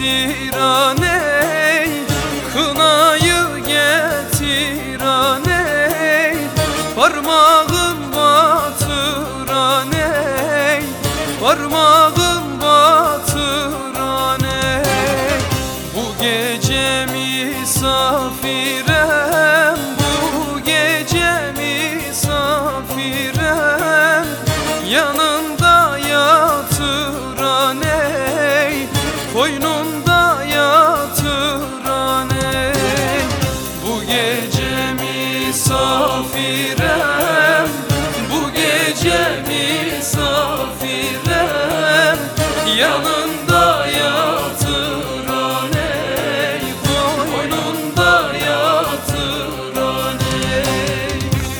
getir aney, kınayı getir aney, parmağın batır aney, parmağın batır aney. Bu gece misafirem, bu gece misafirem, yanında yatır aney, koynunda yatır aney. Bu gece misafirem, bu gece misafirem, yanında yatır aney, koynunda yatır aney.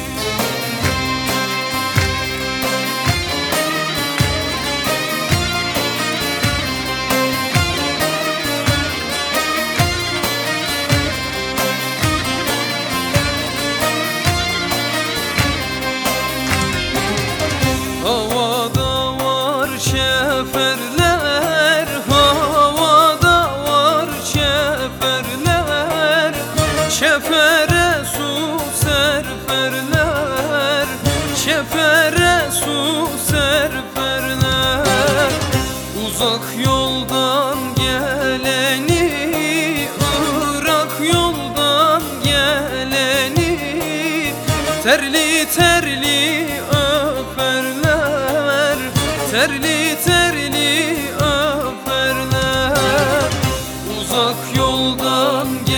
Havada var şeferler, havada var şeferler, şefere su serperler, şefere su serperler. Uzak yoldan geleni, Irak yoldan geleni, terli terli öperler, terli terli öperler. Uzak yoldan